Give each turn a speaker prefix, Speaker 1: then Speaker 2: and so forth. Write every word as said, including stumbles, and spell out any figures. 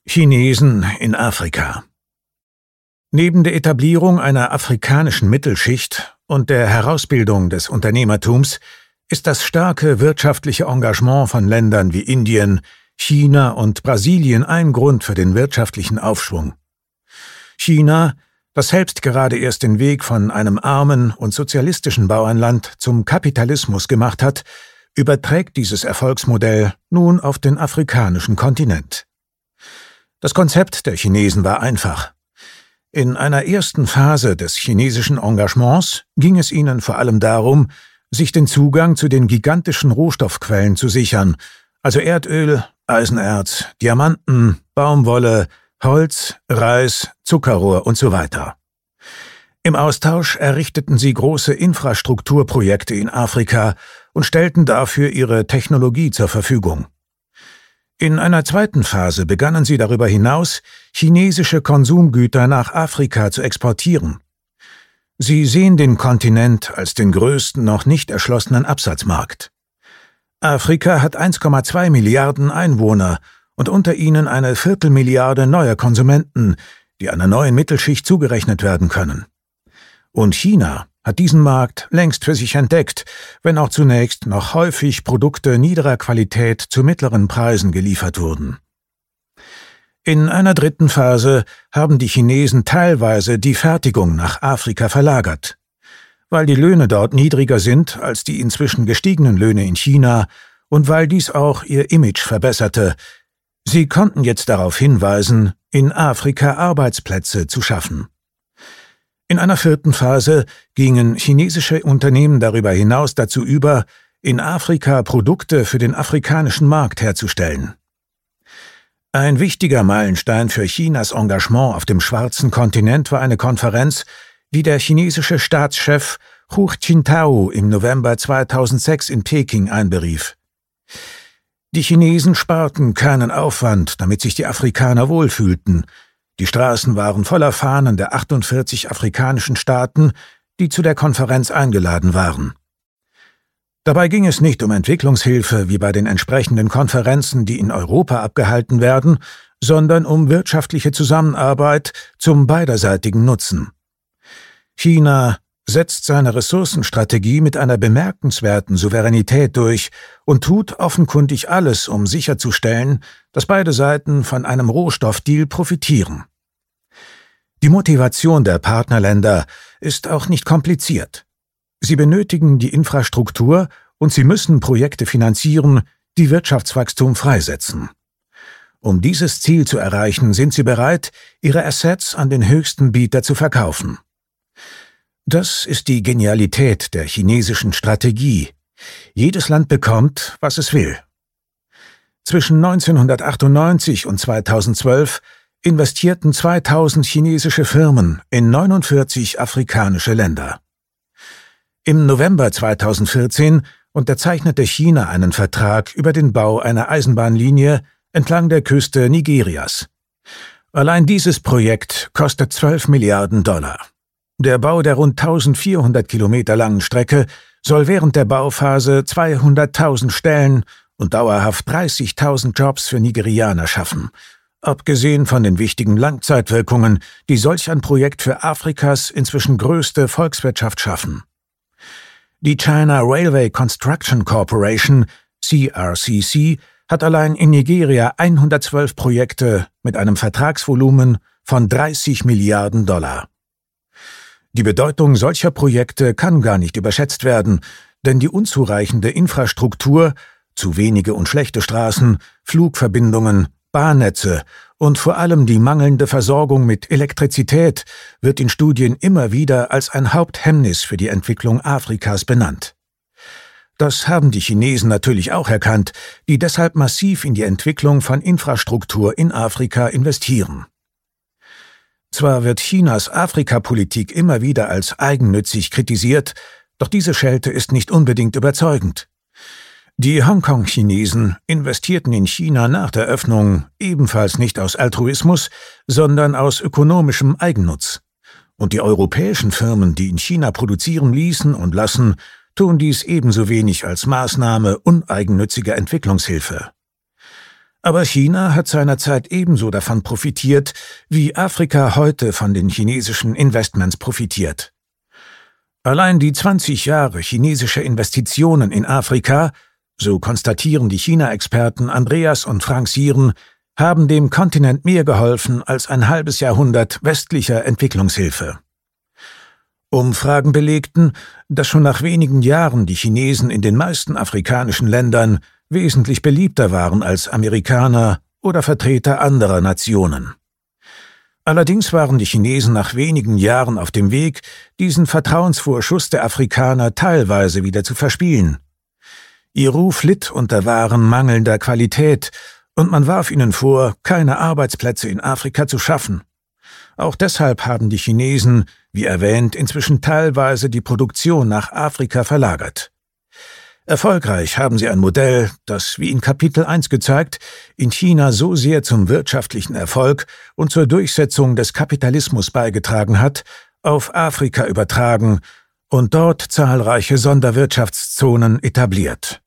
Speaker 1: Chinesen in Afrika. Neben der Etablierung einer afrikanischen Mittelschicht und der Herausbildung des Unternehmertums ist das starke wirtschaftliche Engagement von Ländern wie Indien, China und Brasilien ein Grund für den wirtschaftlichen Aufschwung. China, das selbst gerade erst den Weg von einem armen und sozialistischen Bauernland zum Kapitalismus gemacht hat, überträgt dieses Erfolgsmodell nun auf den afrikanischen Kontinent. Das Konzept der Chinesen war einfach. In einer ersten Phase des chinesischen Engagements ging es ihnen vor allem darum, sich den Zugang zu den gigantischen Rohstoffquellen zu sichern, also Erdöl, Eisenerz, Diamanten, Baumwolle, Holz, Reis, Zuckerrohr und so weiter. Im Austausch errichteten sie große Infrastrukturprojekte in Afrika und stellten dafür ihre Technologie zur Verfügung. In einer zweiten Phase begannen sie darüber hinaus, chinesische Konsumgüter nach Afrika zu exportieren. Sie sehen den Kontinent als den größten noch nicht erschlossenen Absatzmarkt. Afrika hat eins Komma zwei Milliarden Einwohner und unter ihnen eine Viertelmilliarde neuer Konsumenten, die einer neuen Mittelschicht zugerechnet werden können. Und China hat diesen Markt längst für sich entdeckt, wenn auch zunächst noch häufig Produkte niederer Qualität zu mittleren Preisen geliefert wurden. In einer dritten Phase haben die Chinesen teilweise die Fertigung nach Afrika verlagert. Weil die Löhne dort niedriger sind als die inzwischen gestiegenen Löhne in China und weil dies auch ihr Image verbesserte, sie konnten jetzt darauf hinweisen, in Afrika Arbeitsplätze zu schaffen. In einer vierten Phase gingen chinesische Unternehmen darüber hinaus dazu über, in Afrika Produkte für den afrikanischen Markt herzustellen. Ein wichtiger Meilenstein für Chinas Engagement auf dem schwarzen Kontinent war eine Konferenz, die der chinesische Staatschef Hu Jintao im November zweitausendsechs in Peking einberief. Die Chinesen sparten keinen Aufwand, damit sich die Afrikaner wohlfühlten. Die Straßen waren voller Fahnen der achtundvierzig afrikanischen Staaten, die zu der Konferenz eingeladen waren. Dabei ging es nicht um Entwicklungshilfe wie bei den entsprechenden Konferenzen, die in Europa abgehalten werden, sondern um wirtschaftliche Zusammenarbeit zum beiderseitigen Nutzen. China setzt seine Ressourcenstrategie mit einer bemerkenswerten Souveränität durch und tut offenkundig alles, um sicherzustellen, dass beide Seiten von einem Rohstoffdeal profitieren. Die Motivation der Partnerländer ist auch nicht kompliziert. Sie benötigen die Infrastruktur und sie müssen Projekte finanzieren, die Wirtschaftswachstum freisetzen. Um dieses Ziel zu erreichen, sind sie bereit, ihre Assets an den höchsten Bieter zu verkaufen. Das ist die Genialität der chinesischen Strategie. Jedes Land bekommt, was es will. Zwischen neunzehnhundertachtundneunzig und zweitausendzwölf investierten zweitausend chinesische Firmen in neunundvierzig afrikanische Länder. Im November zweitausendvierzehn unterzeichnete China einen Vertrag über den Bau einer Eisenbahnlinie entlang der Küste Nigerias. Allein dieses Projekt kostet zwölf Milliarden Dollar. Der Bau der rund eintausendvierhundert Kilometer langen Strecke soll während der Bauphase zweihunderttausend Stellen und dauerhaft dreißigtausend Jobs für Nigerianer schaffen, abgesehen von den wichtigen Langzeitwirkungen, die solch ein Projekt für Afrikas inzwischen größte Volkswirtschaft schaffen. Die China Railway Construction Corporation, C R C C, hat allein in Nigeria hundertzwölf Projekte mit einem Vertragsvolumen von dreißig Milliarden Dollar. Die Bedeutung solcher Projekte kann gar nicht überschätzt werden, denn die unzureichende Infrastruktur, zu wenige und schlechte Straßen, Flugverbindungen, Bahnnetze und vor allem die mangelnde Versorgung mit Elektrizität wird in Studien immer wieder als ein Haupthemmnis für die Entwicklung Afrikas benannt. Das haben die Chinesen natürlich auch erkannt, die deshalb massiv in die Entwicklung von Infrastruktur in Afrika investieren. Zwar wird Chinas Afrikapolitik immer wieder als eigennützig kritisiert, doch diese Schelte ist nicht unbedingt überzeugend. Die Hongkong-Chinesen investierten in China nach der Öffnung ebenfalls nicht aus Altruismus, sondern aus ökonomischem Eigennutz. Und die europäischen Firmen, die in China produzieren ließen und lassen, tun dies ebenso wenig als Maßnahme uneigennütziger Entwicklungshilfe. Aber China hat seinerzeit ebenso davon profitiert, wie Afrika heute von den chinesischen Investments profitiert. Allein die zwanzig Jahre chinesische Investitionen in Afrika, so konstatieren die China-Experten Andreas und Frank Sieren, haben dem Kontinent mehr geholfen als ein halbes Jahrhundert westlicher Entwicklungshilfe. Umfragen belegten, dass schon nach wenigen Jahren die Chinesen in den meisten afrikanischen Ländern wesentlich beliebter waren als Amerikaner oder Vertreter anderer Nationen. Allerdings waren die Chinesen nach wenigen Jahren auf dem Weg, diesen Vertrauensvorschuss der Afrikaner teilweise wieder zu verspielen. Ihr Ruf litt unter Waren mangelnder Qualität, und man warf ihnen vor, keine Arbeitsplätze in Afrika zu schaffen. Auch deshalb haben die Chinesen, wie erwähnt, inzwischen teilweise die Produktion nach Afrika verlagert. Erfolgreich haben sie ein Modell, das, wie in Kapitel eins gezeigt, in China so sehr zum wirtschaftlichen Erfolg und zur Durchsetzung des Kapitalismus beigetragen hat, auf Afrika übertragen und dort zahlreiche Sonderwirtschaftszonen etabliert.